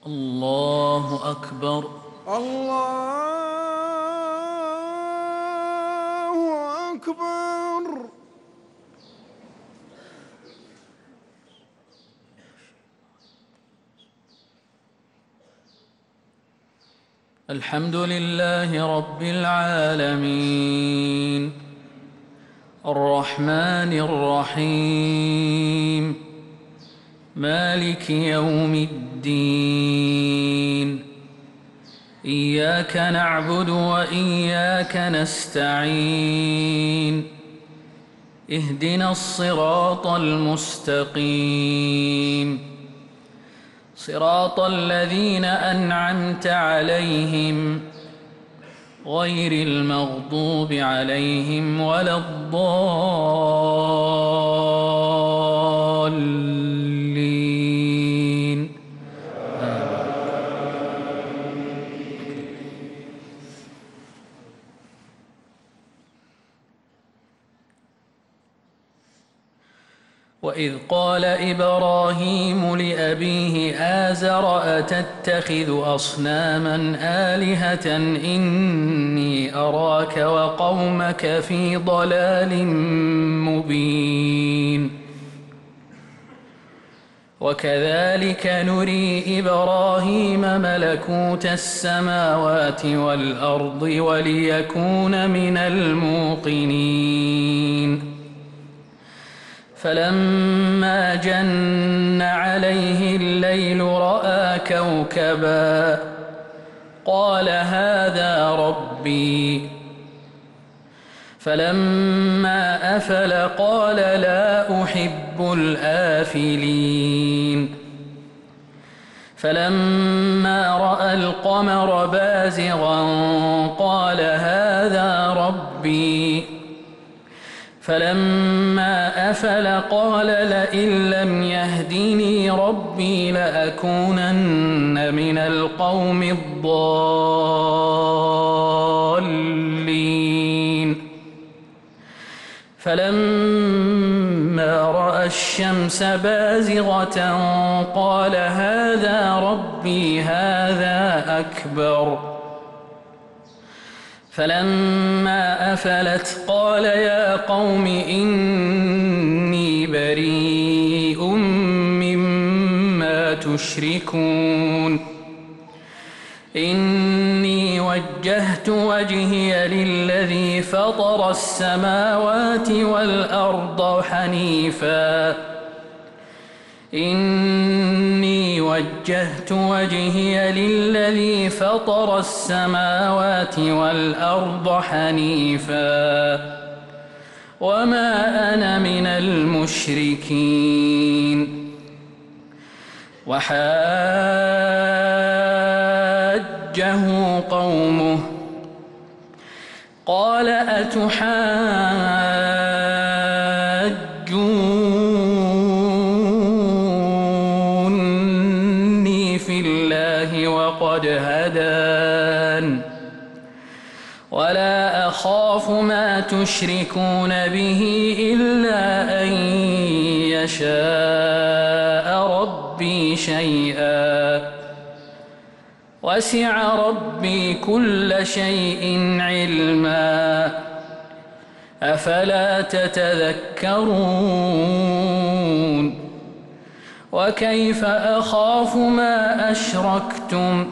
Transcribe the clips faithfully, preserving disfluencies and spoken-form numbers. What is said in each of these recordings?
الله أكبر. الله أكبر. الحمد لله رب العالمين الرحمن الرحيم مالك يوم الدين إياك نعبد وإياك نستعين اهدنا الصراط المستقيم صراط الذين أنعمت عليهم غير المغضوب عليهم ولا الضالين. وإذ قال إبراهيم لأبيه آزر أتتخذ أصناما آلهة إني أراك وقومك في ضلال مبين وكذلك نري إبراهيم ملكوت السماوات والأرض وليكون من الموقنين فلما جن عليه الليل رأى كوكبا قال هذا ربي فلما أفل قال لا أحب الآفلين فلما رأى القمر بازغا قال هذا ربي فلما أفل قال لئن لم يهدني ربي لأكونن من القوم الضالين فلما رأى الشمس بازغة قال هذا ربي هذا أكبر فلما أفلت قال يا قوم إني بريء مما تشركون إني وجهت وجهي للذي فطر السماوات والأرض حنيفا إني وجهت وجهي للذي فطر السماوات والأرض حنيفا وما أنا من المشركين وحاجه قومه قال أتحاجوني في الله وقد هدان ولا أخاف ما تشركون به إلا أن يشاء ربي شيئا وسع ربي كل شيء علما أفلا تتذكرون وكيف أخاف ما أشركتم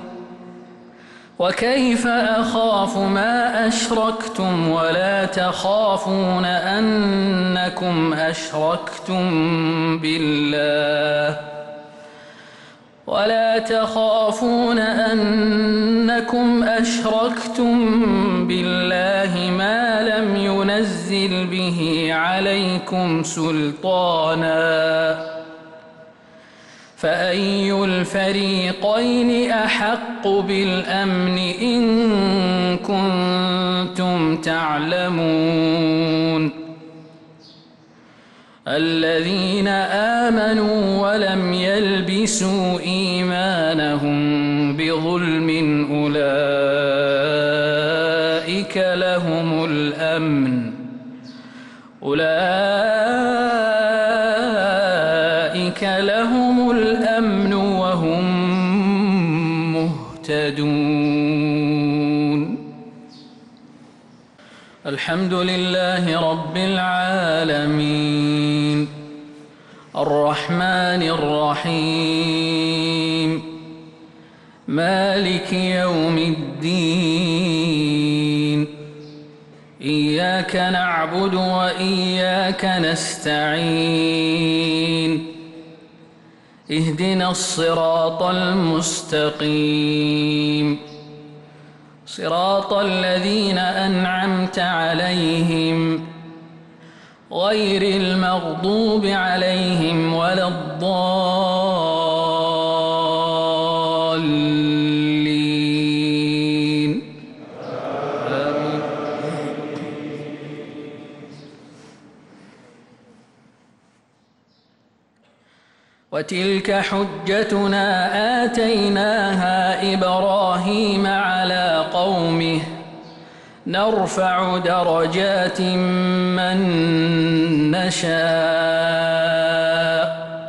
وكيف أخاف ما أشركتم ولا تخافون أنكم أشركتم بالله ولا تخافون أنكم أشركتم بالله ما لم ينزل به عليكم سلطانا فأي الفريقين أحق بالأمن إن كنتم تعلمون الذين آمنوا ولم يلبسوا إيمانهم بظلم أولئك لهم الأمن أولئك لهم الأمن وهم مهتدون. الحمد لله رب العالمين الرحمن الرحيم مالك يوم الدين إياك نعبد وإياك نستعين اهدنا الصراط المستقيم صراط الذين أنعمت عليهم غير المغضوب عليهم ولا الضالين آمين. وتلك حجتنا آتيناها إبراهيم على قومه نرفع درجات من نشاء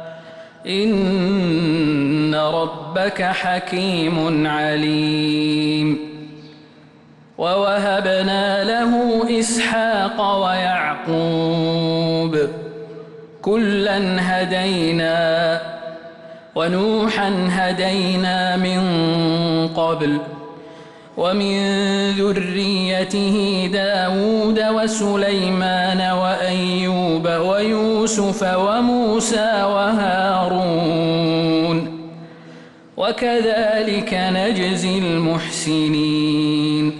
إن ربك حكيم عليم. ووهبنا له إسحاق ويعقوب كلا هدينا ونوحا هدينا من قبل ومن ذريته داود وسليمان وأيوب ويوسف وموسى وهارون وكذلك نجزي المحسنين.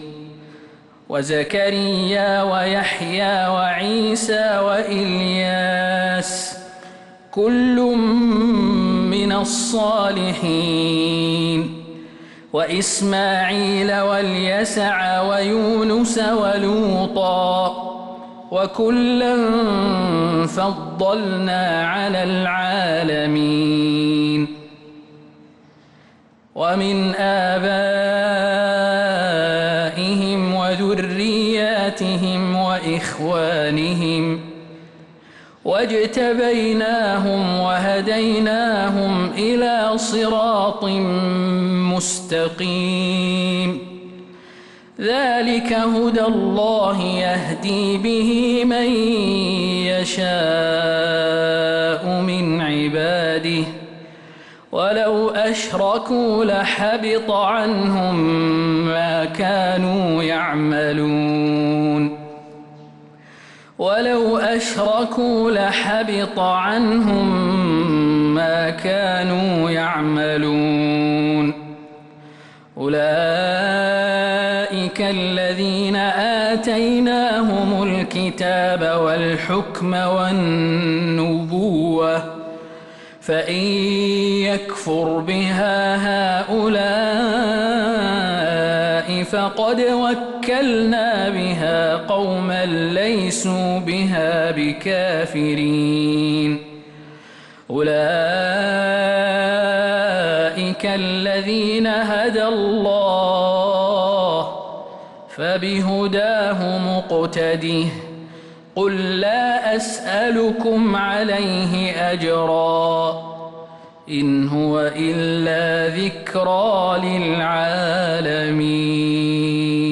وزكريا ويحيى وعيسى وإلياس كل من الصالحين وإسماعيل واليسع ويونس ولوطا وكلا فضلنا على العالمين. ومن آبائهم وذرياتهم وإخوانهم واجتبيناهم وهديناهم إلى صراط مستقيم. ذلك هدى الله يهدي به من يشاء من عباده ولو أشركوا لحبط عنهم ما كانوا يعملون ولو أشركوا لحبط عنهم ما كانوا يعملون. أولئك الذين آتيناهم الكتاب والحكم والنبوة فإن يكفر بها هؤلاء فقد وكلنا بها قوما ليسوا بها بكافرين. أولئك الذين هدى الله فبهداه مقتده قل لا أسألكم عليه أجرا إن هو إلا ذكرى للعالمين.